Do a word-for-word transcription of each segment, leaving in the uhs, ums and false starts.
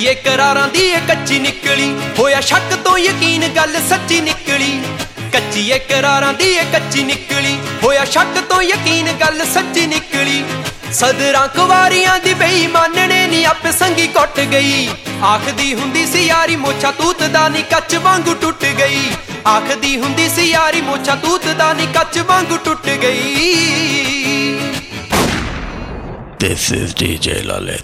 ਕੱਚੀਏ करारां दी ए कच्ची निकली होया शक तो यकीन गल सच्ची निकली। ਕੱਚੀਏ करारां दी ए कच्ची निकली होया शक तो यकीन गल सच्ची निकली। सदरां कुवारियां दी बेईमानने नी आपे संगी कुट गई। आखदी हुंदी सी यारी मोछा तूत दा नी कच वांगू टुट गई। आखदी हुंदी सी यारी मोछा तूत दा नी कच वांगू टुट गई। This is D J Lalit.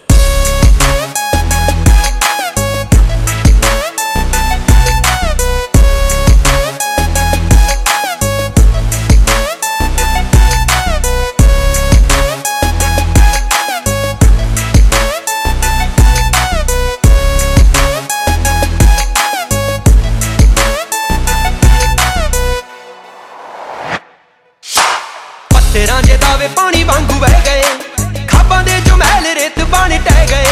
तेरां जे दावे पानी वांगू बह गए, खाबां दे जो महल रेत बन टह गए।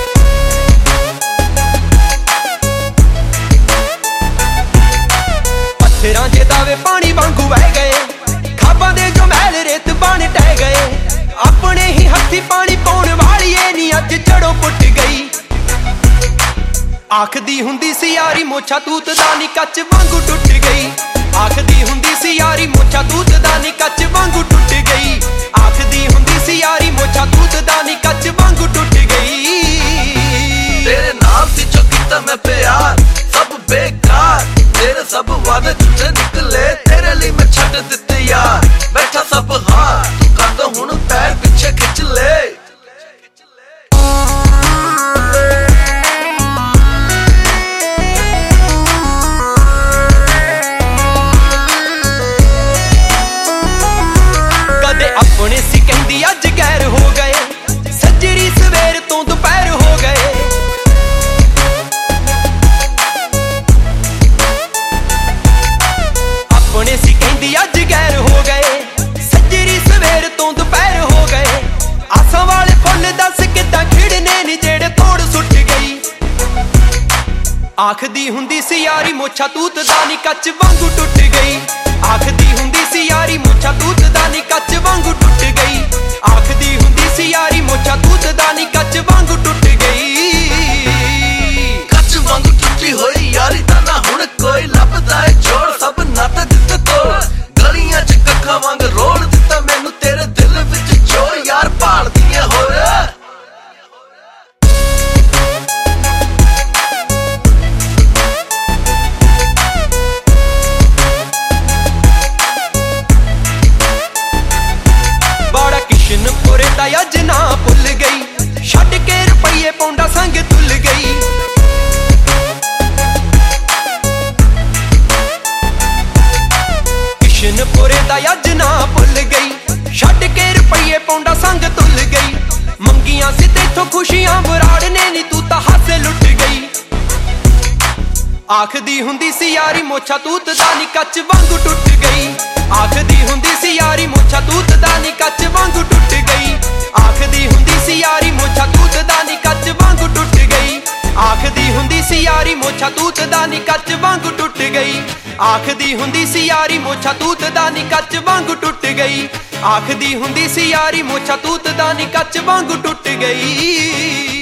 पत्थरां जे दावे पानी वांगू बह गए, खाबां दे जो महल रेत बन टह गए। अपने ही हत्थी पानी पाउण वाली ए नी अज जड़ों पुट गई। आखदी हुंदी सी यारी मोछा तूत दा नी कच वांगू टुट गई। आखदी हुंदी सी यारी मोछा तूत दा नी कच वांगू टुट गई। आखदी हुंदी सी यारी मोछा तूत दा नी कच वांगू टुट गई। तेरे नाम सी जो कीता मैं प्यार सब बेकार। तेरे सब वादे झूठे निकले, तेरे लिए मैं छड्ड दित्ते यार। बैठा सब हार तू कर दो हुण पैर पिछे खिच ले। अपने सी कहंदी अज गैर हो गए, सजरी सवेर तो दोपहर हो गए। अपने सी कहंदी अज गैर हो गए, सजरी सवेर तो दोपहर हो गए। आसां वाले फुल दस किदां खिड़ने नी जेड़े तोड़ सुट गई। आखदी हुंदी सी यारी मोछा तूत दा नी कच वांगू टुट गई। आखदी हुंदी सी यारी मोछा तूत दा नी कच वांगू टुट गई। आखदी हुंदी सी यारी मोछा तूत दा नी कच वांगू टुट गई। कच वांगू टुटी होई यारी दा ना हुण कोई लभदा है जोड़। सब नाते दित्ते तोड़, गलियां च कक्खां वांग रोड़ दित्ता मैनू तेरे दिल विच जोर। यार भालदियां होर अज ना भुल गई, छड्ड के रुपये पौंडा संग तुल गई। किशनपुरे दा अज ना भुल गई, छड्ड के रुपये पौंडा संग तुल गई। मंगियां सी तेथों खुशियां बराड़ने नी तू तां हासे लुट गई। आखदी हुंदी सी यारी मोछा तूत दा नी कच वांगू टुट गई। आखदी हुंदी सी यारी मोछा तूत दा नी कच वांगू टुट गई। आखदी हुंदी सी यारी मोछा तूत दा नी कच वांगू टुट गई। आखदी हुंदी सी यारी मोछा तूत दा नी कच वांगू टुट गई। आखदी हुंदी सी यारी मोछा तूत दा नी कच वांगू टुट गई। आखदी हुंदी सी यारी मोछा तूत दा नी कच वांगू टुट गई।